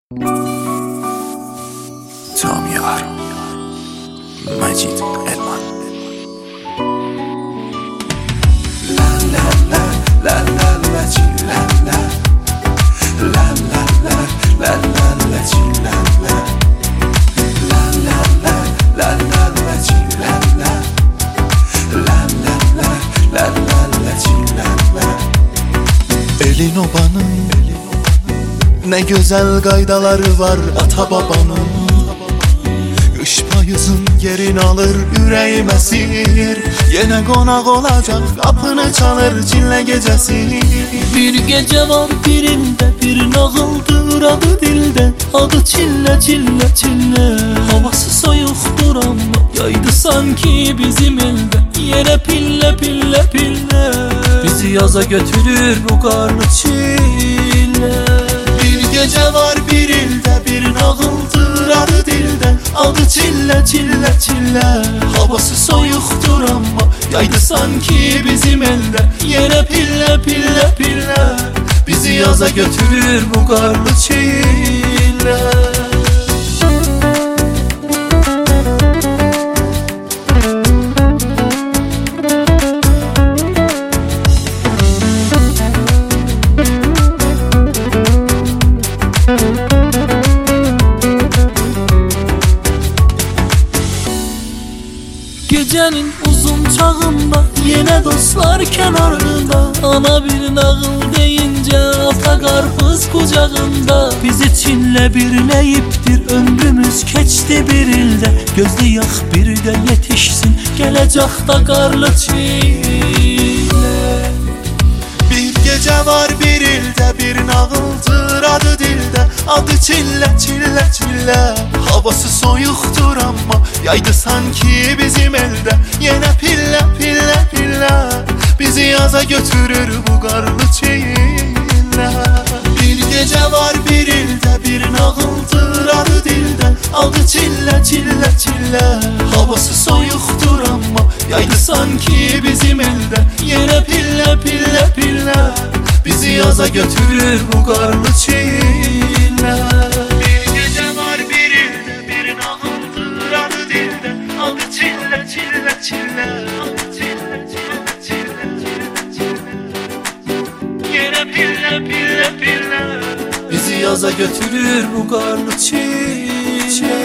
Tamyar Macit Elman. La la la la la la chi la la la la la la la la chi la la la la la la la la chi la la la la la la la la chi la la. Elin obanın ne güzel qaydaları var ata babanın. Kış payızın yerini alır, yüreğime sinir. Yine konak olacak, kapını çalır çille gecesi. Bir gece var birinde, bir nağıldır adı dilde. Adı çille çille çille. Havası soyuktur ama yaydı sanki bizim elde. Yere pille pille pille. Bizi yaza götürür bu karlı çille. Bir gece var bir ilde, bir nağıldır adı dilde. Adı çille çille çille. Havası soyuktur ama yaydı sanki bizim elde. Yere pille pille pille. Bizi yaza götürür bu karlı çille. Gecenin uzun çağında yine dostlar kenarında. Ana bir nağıl deyince ata karpuz kucağında. Bizi Çinle birleyiptir ömrümüz keçti bir ilde. Gözlü yak bir de yetişsin gelecek da karlı Çinle. Bir gece var bir ilde, bir nağıldır adı dilde. Adı çille çille çille. Havası soyuktur ama yaydı sanki bizim elde. Yine pille pille pille. Bizi yaza götürür bu karlı çille. Bir gece var bir ilde, bir nağıldır adı dilde. Adı çille çille çille. Havası soyuktur ama yaydı sanki bizim elde. Yine pille pille pille. Bizi yaza götürür bu karlı çille. Bir gece var bir ilde, bir nağıldır adı dilde. Adı çille çille çille. Adı çille çille çille çille. Yine pille pille pille. Bizi yaza götürür bu karlı çille.